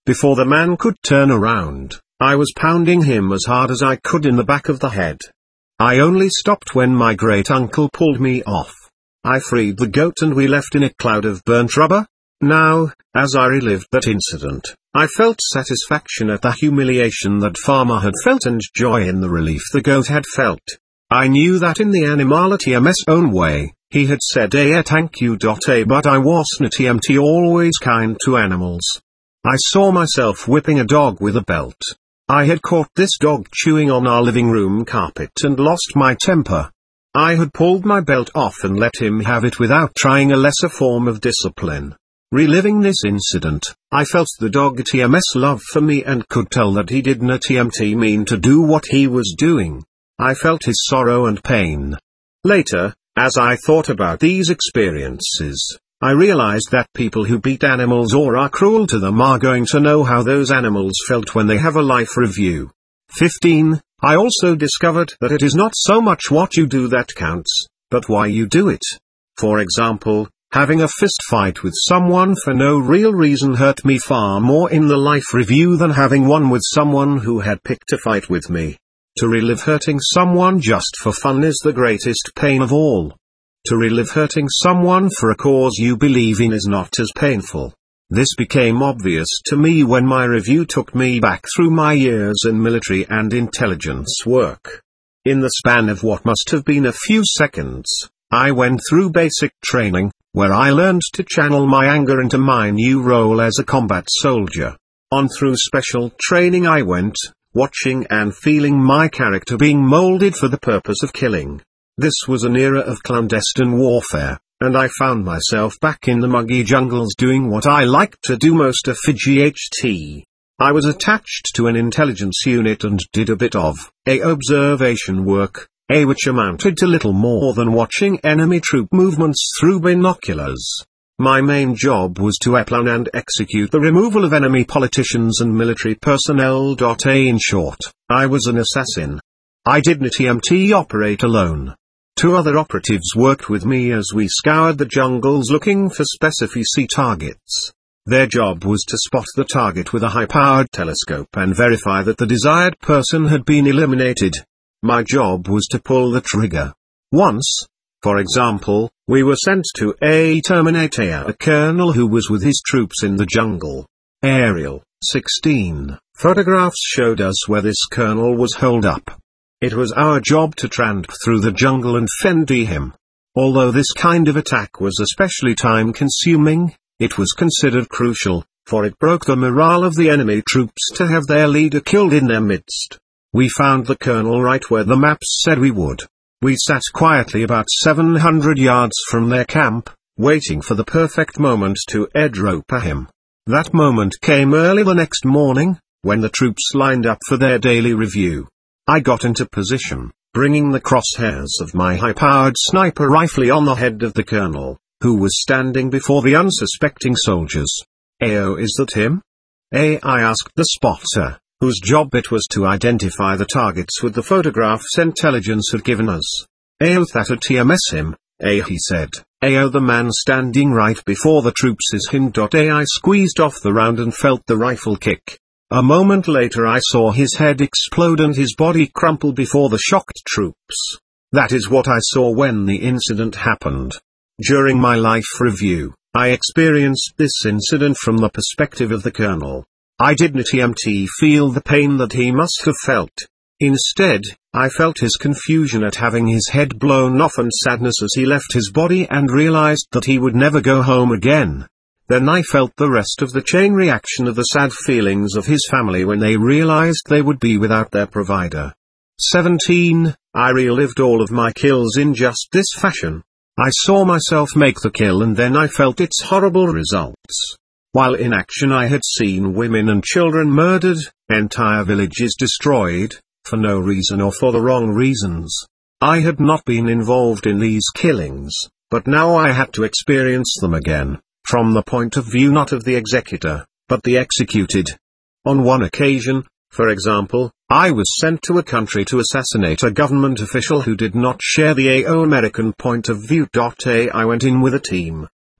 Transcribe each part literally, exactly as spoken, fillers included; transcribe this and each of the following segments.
Before the man could turn around, I was pounding him as hard as I could in the back of the head. I only stopped when my great-uncle pulled me off. I freed the goat and we left in a cloud of burnt rubber. Now, as I relived that incident, I felt satisfaction at the humiliation that farmer had felt and joy in the relief the goat had felt. I knew that in the animal T M S own way, he had said a thank you. A but I wasn't T M T always kind to animals. I saw myself whipping a dog with a belt. I had caught this dog chewing on our living room carpet and lost my temper. I had pulled my belt off and let him have it without trying a lesser form of discipline. Reliving this incident, I felt the dog T M S love for me and could tell that he didn't T M T mean to do what he was doing. I felt his sorrow and pain. Later, as I thought about these experiences, I realized that people who beat animals or are cruel to them are going to know how those animals felt when they have a life review. fifteen. I also discovered that it is not so much what you do that counts, but why you do it. For example, having a fist fight with someone for no real reason hurt me far more in the life review than having one with someone who had picked a fight with me. To relive hurting someone just for fun is the greatest pain of all. To relive hurting someone for a cause you believe in is not as painful. This became obvious to me when my review took me back through my years in military and intelligence work. In the span of what must have been a few seconds, I went through basic training, where I learned to channel my anger into my new role as a combat soldier. On through special training I went, watching and feeling my character being molded for the purpose of killing. This was an era of clandestine warfare, and I found myself back in the muggy jungles doing what I liked to do most, a G H T. I was attached to an intelligence unit and did a bit of a observation work, a which amounted to little more than watching enemy troop movements through binoculars. My main job was to plan and execute the removal of enemy politicians and military personnel. A in short, I was an assassin. I didn't T M T operate alone. Two other operatives worked with me as we scoured the jungles looking for specific targets. Their job was to spot the target with a high-powered telescope and verify that the desired person had been eliminated. My job was to pull the trigger. Once, for example, we were sent to a terminate a colonel who was with his troops in the jungle. Aerial, sixteen, photographs showed us where this colonel was holed up. It was our job to tramp through the jungle and fend him. Although this kind of attack was especially time-consuming, it was considered crucial, for it broke the morale of the enemy troops to have their leader killed in their midst. We found the colonel right where the maps said we would. We sat quietly about seven hundred yards from their camp, waiting for the perfect moment to airdrop him. That moment came early the next morning, when the troops lined up for their daily review. I got into position, bringing the crosshairs of my high-powered sniper rifle on the head of the colonel, who was standing before the unsuspecting soldiers. "Ayo, is that him?" A I asked the spotter, whose job it was to identify the targets with the photographs intelligence had given us. "Ayo, that a T M S him, A," he said. "Ayo, the man standing right before the troops is him." A I squeezed off the round and felt the rifle kick. A moment later I saw his head explode and his body crumple before the shocked troops. That is what I saw when the incident happened. During my life review, I experienced this incident from the perspective of the colonel. I didn't T M T feel the pain that he must have felt. Instead, I felt his confusion at having his head blown off and sadness as he left his body and realized that he would never go home again. Then I felt the rest of the chain reaction of the sad feelings of his family when they realized they would be without their provider. seventeen. I relived all of my kills in just this fashion. I saw myself make the kill and then I felt its horrible results. While in action I had seen women and children murdered, entire villages destroyed, for no reason or for the wrong reasons. I had not been involved in these killings, but now I had to experience them again, from the point of view not of the executor, but the executed. On one occasion, for example, I was sent to a country to assassinate a government official who did not share the A O American point of view. A I went in with a team.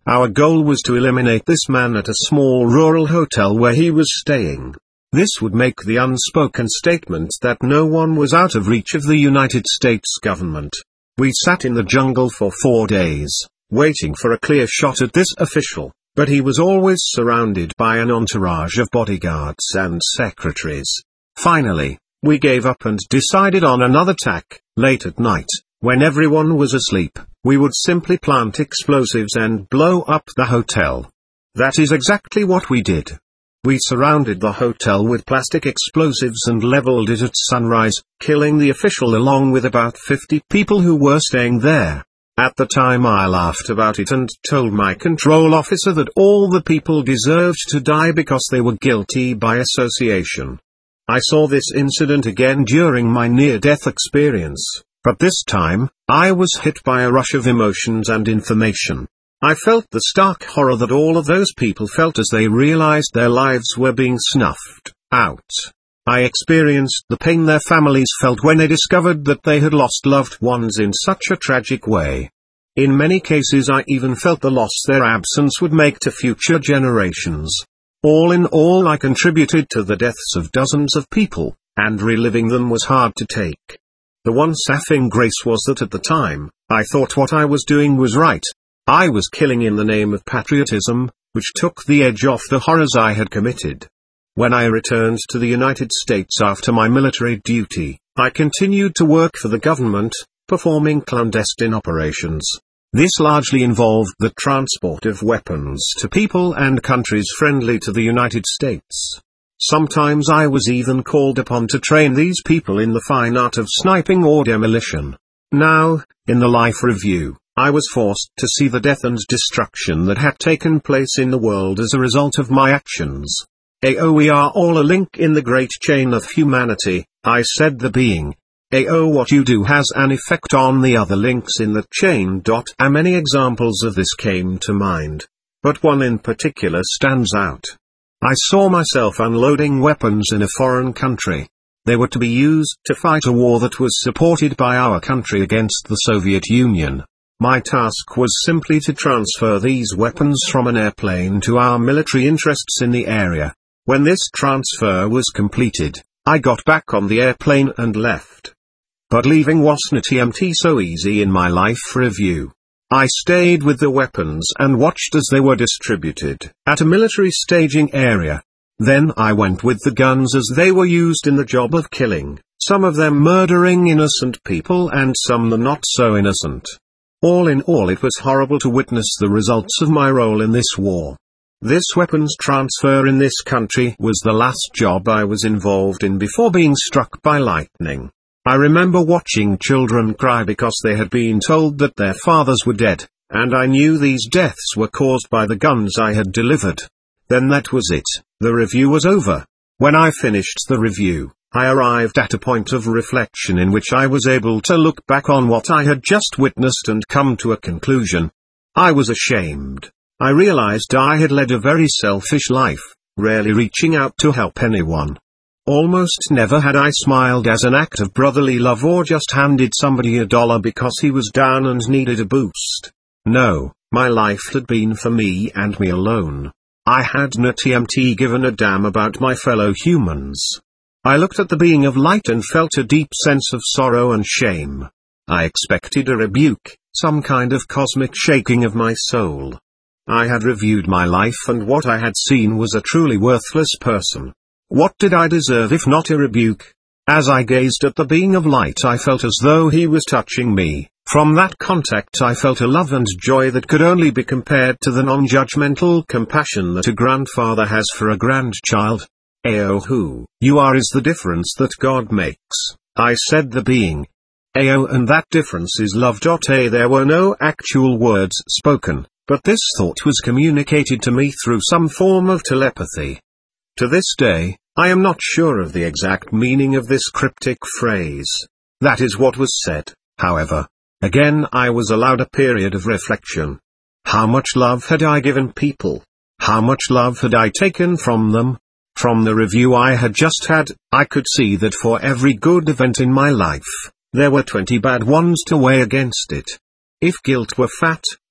Our goal was to eliminate this man at a small rural hotel where he was staying. This would make the unspoken statement that no one was out of reach of the United States government. We sat in the jungle for four days, waiting for a clear shot at this official, but he was always surrounded by an entourage of bodyguards and secretaries. Finally, we gave up and decided on another tack. Late at night, when everyone was asleep, we would simply plant explosives and blow up the hotel. That is exactly what we did. We surrounded the hotel with plastic explosives and leveled it at sunrise, killing the official along with about fifty people who were staying there. At the time I laughed about it and told my control officer that all the people deserved to die because they were guilty by association. I saw this incident again during my near-death experience, but this time, I was hit by a rush of emotions and information. I felt the stark horror that all of those people felt as they realized their lives were being snuffed out. I experienced the pain their families felt when they discovered that they had lost loved ones in such a tragic way. In many cases I even felt the loss their absence would make to future generations. All in all, I contributed to the deaths of dozens of people, and reliving them was hard to take. The one saving grace was that at the time, I thought what I was doing was right. I was killing in the name of patriotism, which took the edge off the horrors I had committed. When I returned to the United States after my military duty, I continued to work for the government, performing clandestine operations. This largely involved the transport of weapons to people and countries friendly to the United States. Sometimes I was even called upon to train these people in the fine art of sniping or demolition. Now, in the life review, I was forced to see the death and destruction that had taken place in the world as a result of my actions. Ayo, we are all a link in the great chain of humanity, I said the being. Ayo, what you do has an effect on the other links in the chain. A many examples of this came to mind, but one in particular stands out. I saw myself unloading weapons in a foreign country. They were to be used to fight a war that was supported by our country against the Soviet Union. My task was simply to transfer these weapons from an airplane to our military interests in the area. When this transfer was completed, I got back on the airplane and left. But leaving wasn't so easy in my life review. I stayed with the weapons and watched as they were distributed at a military staging area. Then I went with the guns as they were used in the job of killing, some of them murdering innocent people and some the not so innocent. All in all, it was horrible to witness the results of my role in this war. This weapons transfer in this country was the last job I was involved in before being struck by lightning. I remember watching children cry because they had been told that their fathers were dead, and I knew these deaths were caused by the guns I had delivered. Then that was it, the review was over. When I finished the review, I arrived at a point of reflection in which I was able to look back on what I had just witnessed and come to a conclusion. I was ashamed. I realized I had led a very selfish life, rarely reaching out to help anyone. Almost never had I smiled as an act of brotherly love or just handed somebody a dollar because he was down and needed a boost. No, my life had been for me and me alone. I had not given a damn about my fellow humans. I looked at the being of light and felt a deep sense of sorrow and shame. I expected a rebuke, some kind of cosmic shaking of my soul. I had reviewed my life and what I had seen was a truly worthless person. What did I deserve if not a rebuke? As I gazed at the being of light, I felt as though he was touching me. From that contact I felt a love and joy that could only be compared to the non-judgmental compassion that a grandfather has for a grandchild. Ayo, who you are is the difference that God makes, I said the being. Ayo, and that difference is love. A there were no actual words spoken, but this thought was communicated to me through some form of telepathy. To this day, I am not sure of the exact meaning of this cryptic phrase. That is what was said, however. Again I was allowed a period of reflection. How much love had I given people? How much love had I taken from them? From the review I had just had, I could see that for every good event in my life, there were twenty bad ones to weigh against it. If guilt were fat,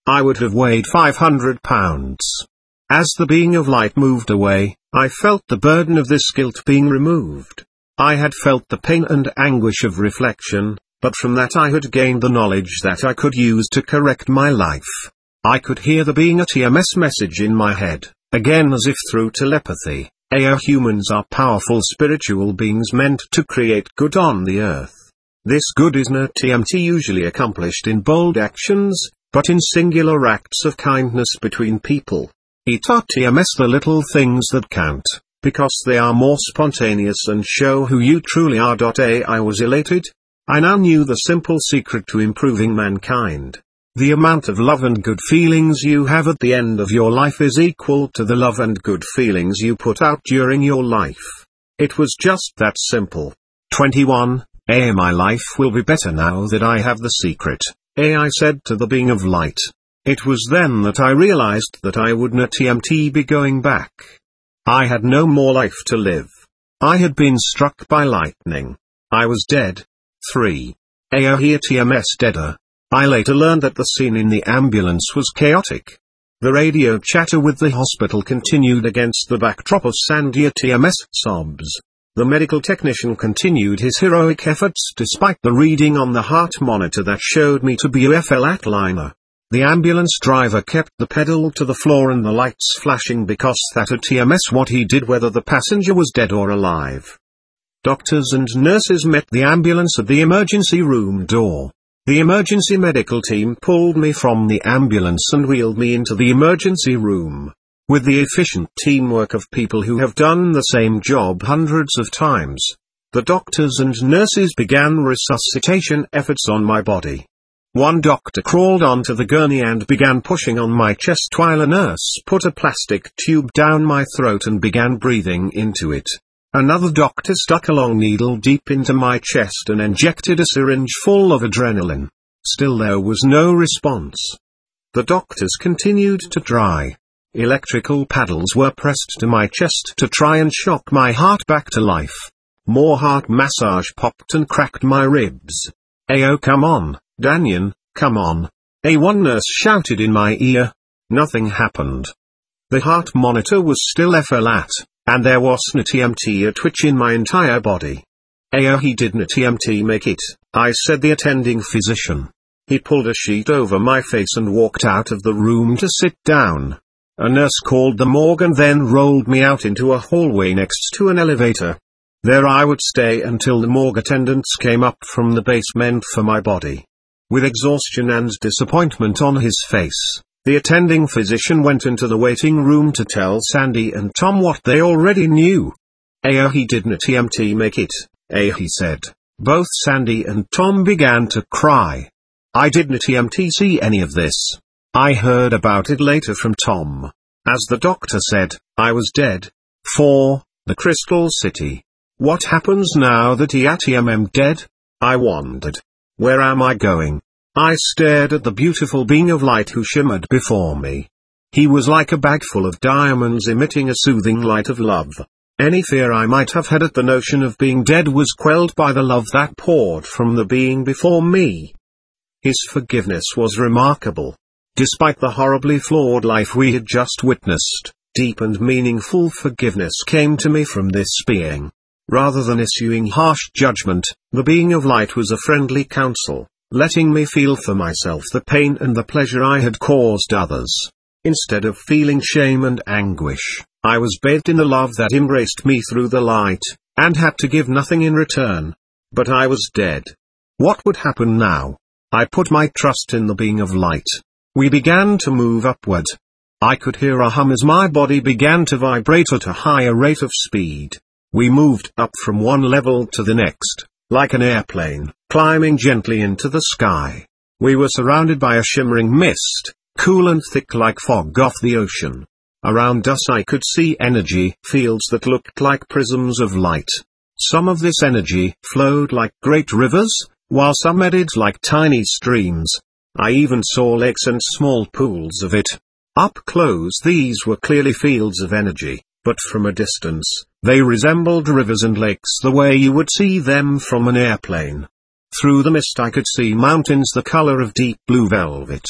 I would have weighed five hundred pounds. As the being of light moved away, I felt the burden of this guilt being removed. I had felt the pain and anguish of reflection, but from that I had gained the knowledge that I could use to correct my life. I could hear the being a T M S message in my head, again as if through telepathy. Our humans are powerful spiritual beings meant to create good on the earth. This good is not T M T usually accomplished in bold actions, but in singular acts of kindness between people. He taught T M S the little things that count, because they are more spontaneous and show who you truly are. I was elated. I now knew the simple secret to improving mankind. The amount of love and good feelings you have at the end of your life is equal to the love and good feelings you put out during your life. It was just that simple. twenty-one. A. My life will be better now that I have the secret. A. I said to the being of light. It was then that I realized that I would not T M T be going back. I had no more life to live. I had been struck by lightning. I was dead. three. A. I hear T M S deader. I later learned that the scene in the ambulance was chaotic. The radio chatter with the hospital continued against the backdrop of Sandy T M S sobs. The medical technician continued his heroic efforts despite the reading on the heart monitor that showed me to be a flatliner. The ambulance driver kept the pedal to the floor and the lights flashing because that a T M S what he did whether the passenger was dead or alive. Doctors and nurses met the ambulance at the emergency room door. The emergency medical team pulled me from the ambulance and wheeled me into the emergency room. With the efficient teamwork of people who have done the same job hundreds of times, the doctors and nurses began resuscitation efforts on my body. One doctor crawled onto the gurney and began pushing on my chest while a nurse put a plastic tube down my throat and began breathing into it. Another doctor stuck a long needle deep into my chest and injected a syringe full of adrenaline. Still there was no response. The doctors continued to try. Electrical paddles were pressed to my chest to try and shock my heart back to life. More heart massage popped and cracked my ribs. Ayo, come on, Danyan, come on. A one nurse shouted in my ear. Nothing happened. The heart monitor was still flat. And there wasn't T M T a twitch in my entire body. Ayo, he didn't T M T make it, I said the attending physician. He pulled a sheet over my face and walked out of the room to sit down. A nurse called the morgue and then rolled me out into a hallway next to an elevator. There I would stay until the morgue attendants came up from the basement for my body. With exhaustion and disappointment on his face, the attending physician went into the waiting room to tell Sandy and Tom what they already knew. Ayo, he didn't T M T make it, Ayo, he said. Both Sandy and Tom began to cry. I didn't T M T see any of this. I heard about it later from Tom. As the doctor said, I was dead. four. The Crystal City. What happens now that I am dead? I wondered. Where am I going? I stared at the beautiful being of light who shimmered before me. He was like a bag full of diamonds emitting a soothing light of love. Any fear I might have had at the notion of being dead was quelled by the love that poured from the being before me. His forgiveness was remarkable. Despite the horribly flawed life we had just witnessed, deep and meaningful forgiveness came to me from this being. Rather than issuing harsh judgment, the being of light was a friendly counsel, letting me feel for myself the pain and the pleasure I had caused others. Instead of feeling shame and anguish, I was bathed in the love that embraced me through the light, and had to give nothing in return. But I was dead. What would happen now? I put my trust in the being of light. We began to move upward. I could hear a hum as my body began to vibrate at a higher rate of speed. We moved up from one level to the next, like an airplane, climbing gently into the sky. We were surrounded by a shimmering mist, cool and thick like fog off the ocean. Around us I could see energy fields that looked like prisms of light. Some of this energy flowed like great rivers, while some eddied like tiny streams. I even saw lakes and small pools of it. Up close these were clearly fields of energy, but from a distance, they resembled rivers and lakes the way you would see them from an airplane. Through the mist I could see mountains the color of deep blue velvet.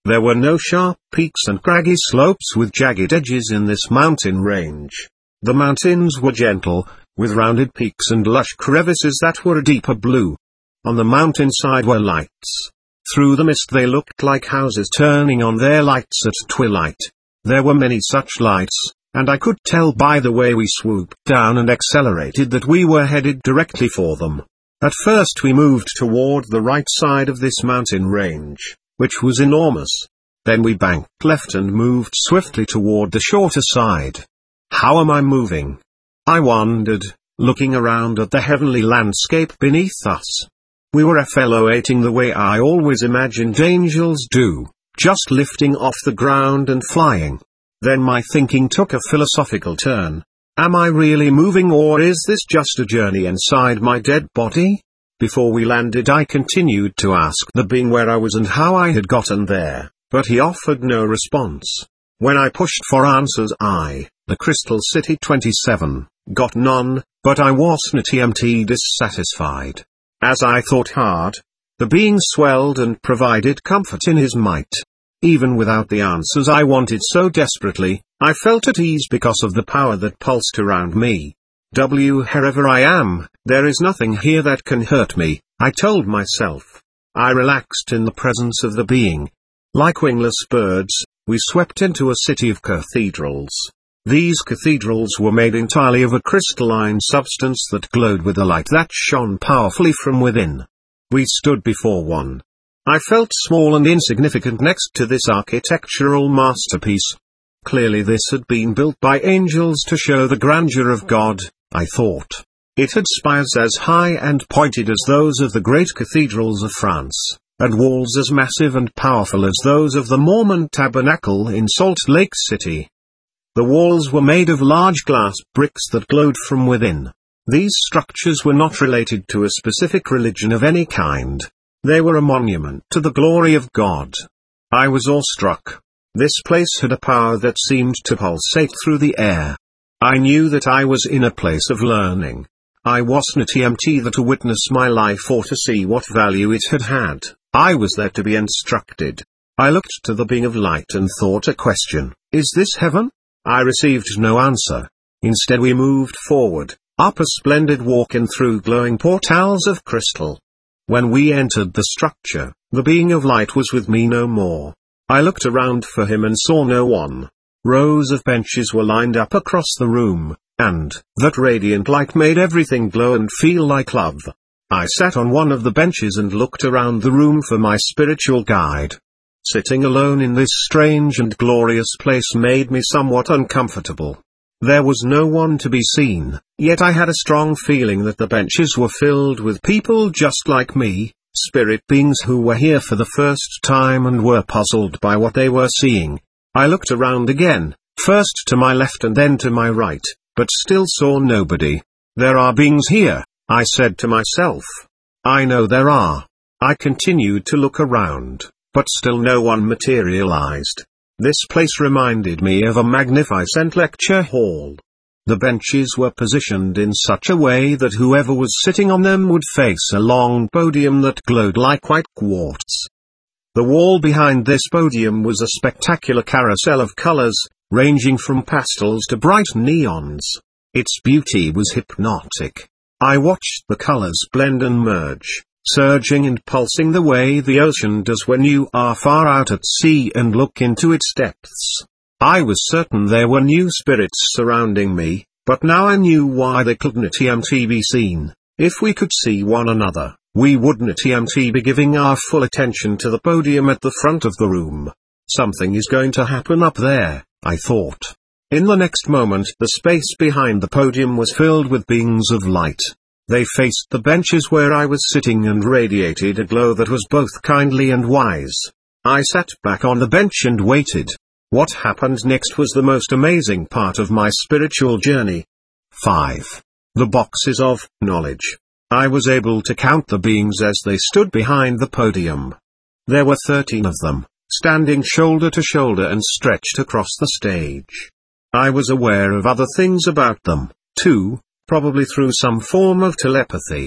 There were no sharp peaks and craggy slopes with jagged edges in this mountain range. The mountains were gentle, with rounded peaks and lush crevices that were a deeper blue. On the mountainside were lights. Through the mist they looked like houses turning on their lights at twilight. There were many such lights, and I could tell by the way we swooped down and accelerated that we were headed directly for them. At first we moved toward the right side of this mountain range, which was enormous. Then we banked left and moved swiftly toward the shorter side. How am I moving? I wondered, looking around at the heavenly landscape beneath us. We were floating the way I always imagined angels do, just lifting off the ground and flying. Then my thinking took a philosophical turn. Am I really moving, or is this just a journey inside my dead body? Before we landed I continued to ask the being where I was and how I had gotten there, but he offered no response. When I pushed for answers I, the Crystal City twenty-seven, got none, but I wasn't dissatisfied. As I thought hard, the being swelled and provided comfort in his might. Even without the answers I wanted so desperately, I felt at ease because of the power that pulsed around me. Wherever I am, there is nothing here that can hurt me, I told myself. I relaxed in the presence of the being. Like wingless birds, we swept into a city of cathedrals. These cathedrals were made entirely of a crystalline substance that glowed with a light that shone powerfully from within. We stood before one. I felt small and insignificant next to this architectural masterpiece. Clearly this had been built by angels to show the grandeur of God, I thought. It had spires as high and pointed as those of the great cathedrals of France, and walls as massive and powerful as those of the Mormon Tabernacle in Salt Lake City. The walls were made of large glass bricks that glowed from within. These structures were not related to a specific religion of any kind. They were a monument to the glory of God. I was awestruck. This place had a power that seemed to pulsate through the air. I knew that I was in a place of learning. I wasn't there to witness my life or to see what value it had had. I was there to be instructed. I looked to the being of light and thought a question: is this heaven? I received no answer. Instead we moved forward, up a splendid walk and through glowing portals of crystal. When we entered the structure, the being of light was with me no more. I looked around for him and saw no one. Rows of benches were lined up across the room, and that radiant light made everything glow and feel like love. I sat on one of the benches and looked around the room for my spiritual guide. Sitting alone in this strange and glorious place made me somewhat uncomfortable. There was no one to be seen, yet I had a strong feeling that the benches were filled with people just like me, spirit beings who were here for the first time and were puzzled by what they were seeing. I looked around again, first to my left and then to my right, but still saw nobody. There are beings here, I said to myself. I know there are. I continued to look around, but still no one materialized. This place reminded me of a magnificent lecture hall. The benches were positioned in such a way that whoever was sitting on them would face a long podium that glowed like white quartz. The wall behind this podium was a spectacular carousel of colors, ranging from pastels to bright neons. Its beauty was hypnotic. I watched the colors blend and merge, surging and pulsing the way the ocean does when you are far out at sea and look into its depths. I was certain there were new spirits surrounding me, but now I knew why they couldn't be seen. If we could see one another, we wouldn't be giving our full attention to the podium at the front of the room. Something is going to happen up there, I thought. In the next moment the space behind the podium was filled with beings of light. They faced the benches where I was sitting and radiated a glow that was both kindly and wise. I sat back on the bench and waited. What happened next was the most amazing part of my spiritual journey. five. The boxes of knowledge. I was able to count the beings as they stood behind the podium. There were thirteen of them, standing shoulder to shoulder and stretched across the stage. I was aware of other things about them, too, probably through some form of telepathy.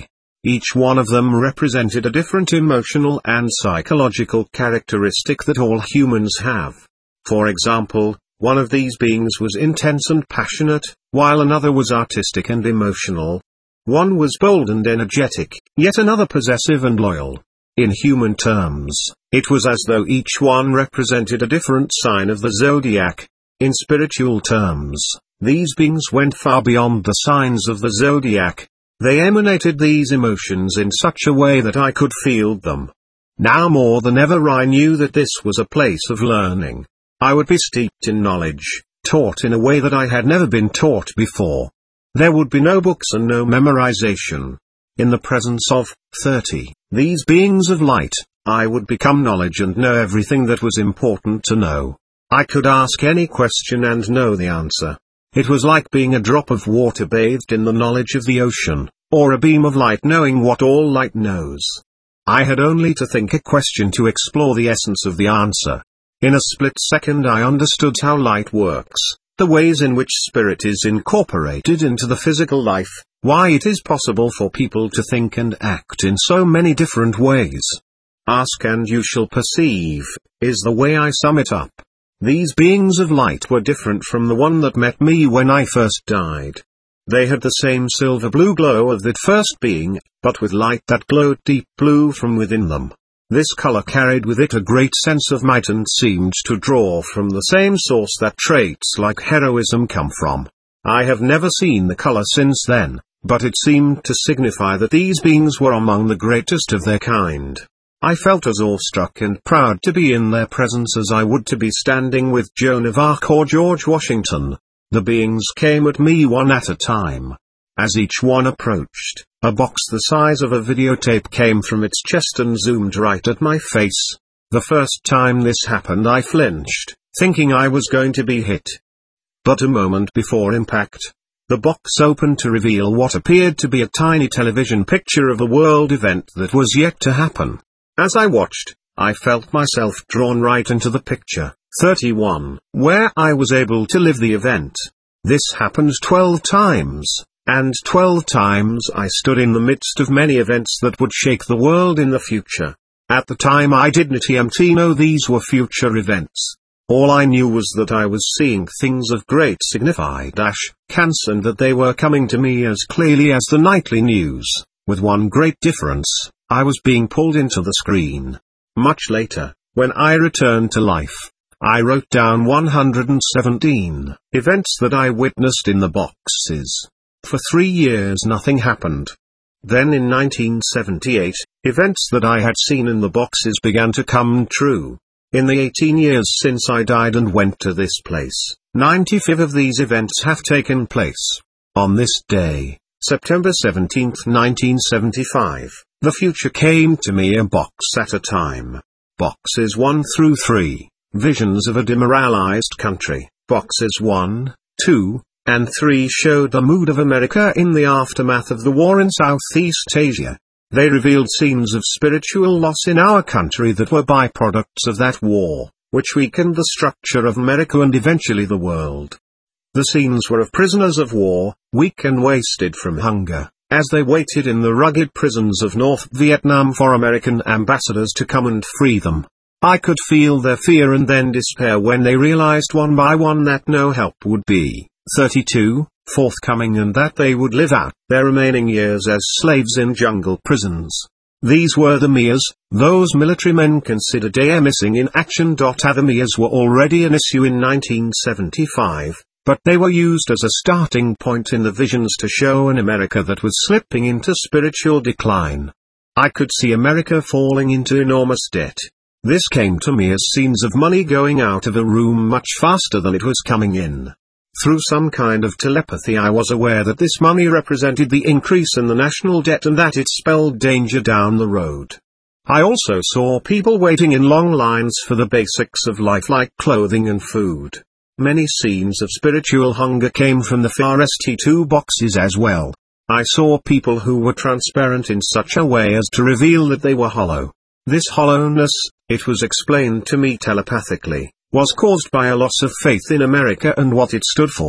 Each one of them represented a different emotional and psychological characteristic that all humans have. For example, one of these beings was intense and passionate, while another was artistic and emotional. One was bold and energetic, yet another possessive and loyal. In human terms, it was as though each one represented a different sign of the zodiac. In spiritual terms, these beings went far beyond the signs of the zodiac. They emanated these emotions in such a way that I could feel them. Now more than ever I knew that this was a place of learning. I would be steeped in knowledge, taught in a way that I had never been taught before. There would be no books and no memorization. In the presence of thirty, these beings of light, I would become knowledge and know everything that was important to know. I could ask any question and know the answer. It was like being a drop of water bathed in the knowledge of the ocean, or a beam of light knowing what all light knows. I had only to think a question to explore the essence of the answer. In a split second I understood how light works, the ways in which spirit is incorporated into the physical life, why it is possible for people to think and act in so many different ways. Ask and you shall perceive, is the way I sum it up. These beings of light were different from the one that met me when I first died. They had the same silver blue glow of that first being, but with light that glowed deep blue from within them. This color carried with it a great sense of might and seemed to draw from the same source that traits like heroism come from. I have never seen the color since then, but it seemed to signify that these beings were among the greatest of their kind. I felt as awestruck and proud to be in their presence as I would to be standing with Joan of Arc or George Washington. The beings came at me one at a time. As each one approached, a box the size of a videotape came from its chest and zoomed right at my face. The first time this happened I flinched, thinking I was going to be hit. But a moment before impact, the box opened to reveal what appeared to be a tiny television picture of a world event that was yet to happen. As I watched, I felt myself drawn right into the picture, thirty-one, where I was able to live the event. This happened twelve times, and twelve times I stood in the midst of many events that would shake the world in the future. At the time I didn't even know these were future events. All I knew was that I was seeing things of great significance, and that they were coming to me as clearly as the nightly news, with one great difference. I was being pulled into the screen. Much later, when I returned to life, I wrote down one hundred seventeen events that I witnessed in the boxes. For three years nothing happened. Then in nineteen seventy-eight, events that I had seen in the boxes began to come true. In the eighteen years since I died and went to this place, ninety-five of these events have taken place. On this day, September seventeenth nineteen seventy-five, the future came to me a box at a time. Boxes one through three, visions of a demoralized country. Boxes one, two, and three showed the mood of America in the aftermath of the war in Southeast Asia. They revealed scenes of spiritual loss in our country that were byproducts of that war, which weakened the structure of America and eventually the world. The scenes were of prisoners of war, weak and wasted from hunger, as they waited in the rugged prisons of North Vietnam for American ambassadors to come and free them. I could feel their fear and then despair when they realized one by one that no help would be, thirty-two, forthcoming and that they would live out their remaining years as slaves in jungle prisons. These were the M I As, those military men considered a missing in action. Other M I As were already an issue in nineteen seventy-five, but they were used as a starting point in the visions to show an America that was slipping into spiritual decline. I could see America falling into enormous debt. This came to me as scenes of money going out of a room much faster than it was coming in. Through some kind of telepathy I was aware that this money represented the increase in the national debt and that it spelled danger down the road. I also saw people waiting in long lines for the basics of life like clothing and food. Many scenes of spiritual hunger came from the first two boxes as well. I saw people who were transparent in such a way as to reveal that they were hollow. This hollowness, it was explained to me telepathically, was caused by a loss of faith in America and what it stood for.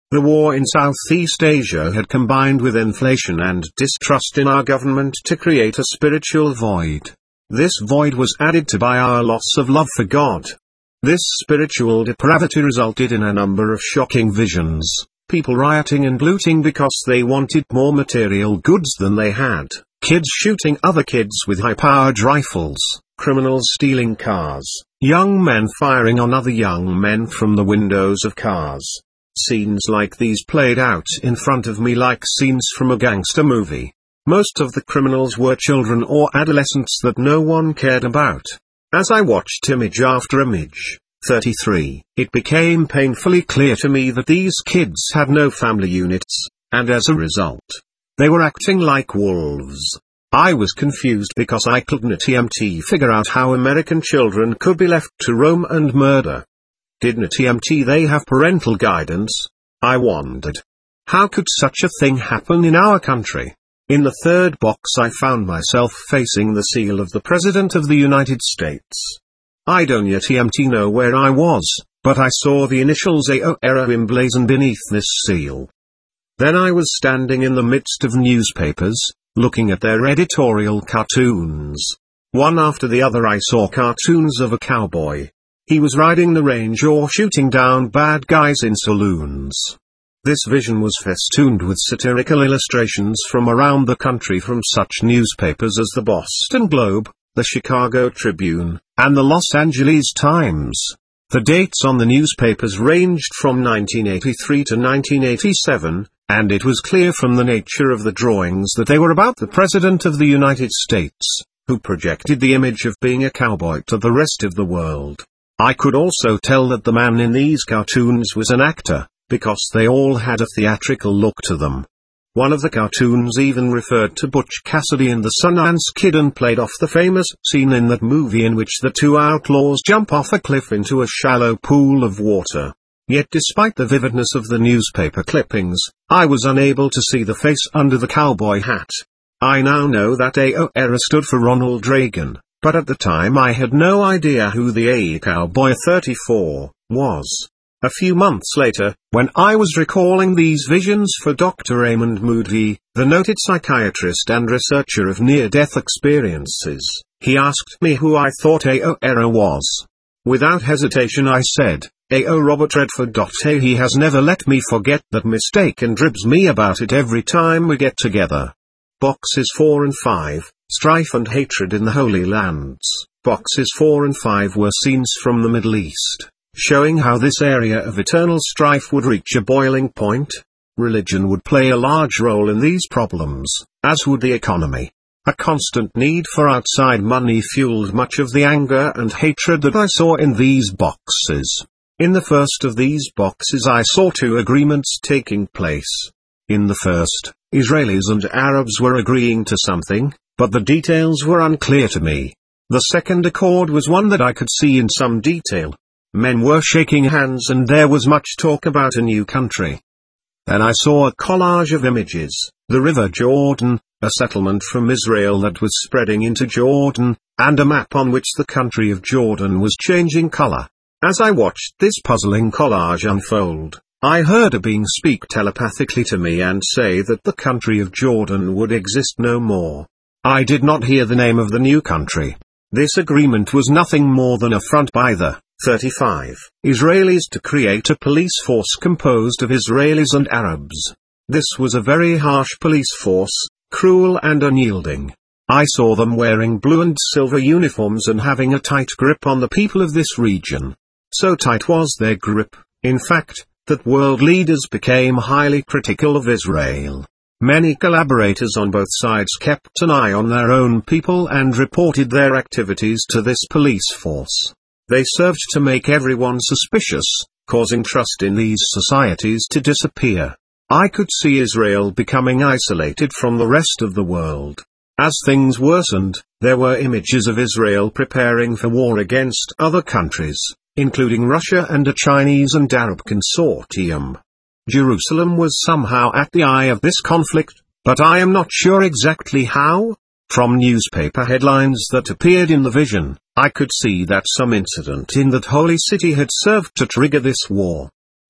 The war in Southeast Asia had combined with inflation and distrust in our government to create a spiritual void. This void was added to by our loss of love for God. This spiritual depravity resulted in a number of shocking visions, people rioting and looting because they wanted more material goods than they had, kids shooting other kids with high-powered rifles, criminals stealing cars, young men firing on other young men from the windows of cars. Scenes like these played out in front of me like scenes from a gangster movie. Most of the criminals were children or adolescents that no one cared about. As I watched image after image, thirty-three, it became painfully clear to me that these kids had no family units, and as a result, they were acting like wolves. I was confused because I couldn't figure out how American children could be left to roam and murder. Didn't they have parental guidance? I wondered. How could such a thing happen in our country? In the third box I found myself facing the seal of the President of the United States. I don't yet know where I was, but I saw the initials A O error emblazoned beneath this seal. Then I was standing in the midst of newspapers, looking at their editorial cartoons. One after the other I saw cartoons of a cowboy. He was riding the range or shooting down bad guys in saloons. This vision was festooned with satirical illustrations from around the country from such newspapers as the Boston Globe, the Chicago Tribune, and the Los Angeles Times. The dates on the newspapers ranged from nineteen eighty-three to nineteen eighty-seven, and it was clear from the nature of the drawings that they were about the President of the United States, who projected the image of being a cowboy to the rest of the world. I could also tell that the man in these cartoons was an actor, because they all had a theatrical look to them. One of the cartoons even referred to Butch Cassidy and the Sundance Kid and played off the famous scene in that movie in which the two outlaws jump off a cliff into a shallow pool of water. Yet despite the vividness of the newspaper clippings, I was unable to see the face under the cowboy hat. I now know that A O error stood for Ronald Reagan, but at the time I had no idea who the A Cowboy thirty-four was. A few months later, when I was recalling these visions for Doctor Raymond Moody, the noted psychiatrist and researcher of near-death experiences, he asked me who I thought A O error was. Without hesitation I said, A O Robert Redford. He has never let me forget that mistake and dribs me about it every time we get together. Boxes four and five, Strife and Hatred in the Holy Lands. Boxes four and five were scenes from the Middle East, showing how this area of eternal strife would reach a boiling point. Religion would play a large role in these problems, as would the economy. A constant need for outside money fueled much of the anger and hatred that I saw in these boxes. In the first of these boxes I saw two agreements taking place. In the first, Israelis and Arabs were agreeing to something, but the details were unclear to me. The second accord was one that I could see in some detail. Men were shaking hands and there was much talk about a new country. Then I saw a collage of images, the River Jordan, a settlement from Israel that was spreading into Jordan, and a map on which the country of Jordan was changing color. As I watched this puzzling collage unfold, I heard a being speak telepathically to me and say that the country of Jordan would exist no more. I did not hear the name of the new country. This agreement was nothing more than a front by the thirty-five Israelis to create a police force composed of Israelis and Arabs. This was a very harsh police force, cruel and unyielding. I saw them wearing blue and silver uniforms and having a tight grip on the people of this region. So tight was their grip, in fact, that world leaders became highly critical of Israel. Many collaborators on both sides kept an eye on their own people and reported their activities to this police force. They served to make everyone suspicious, causing trust in these societies to disappear. I could see Israel becoming isolated from the rest of the world. As things worsened, there were images of Israel preparing for war against other countries, including Russia and a Chinese and Arab consortium. Jerusalem was somehow at the eye of this conflict, but I am not sure exactly how. From newspaper headlines that appeared in the vision, I could see that some incident in that holy city had served to trigger this war.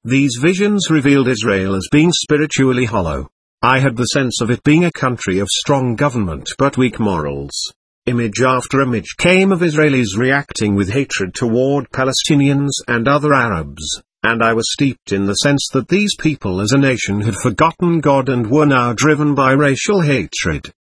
These visions revealed Israel as being spiritually hollow. I had the sense of it being a country of strong government but weak morals. Image after image came of Israelis reacting with hatred toward Palestinians and other Arabs, and I was steeped in the sense that these people as a nation had forgotten God and were now driven by racial hatred.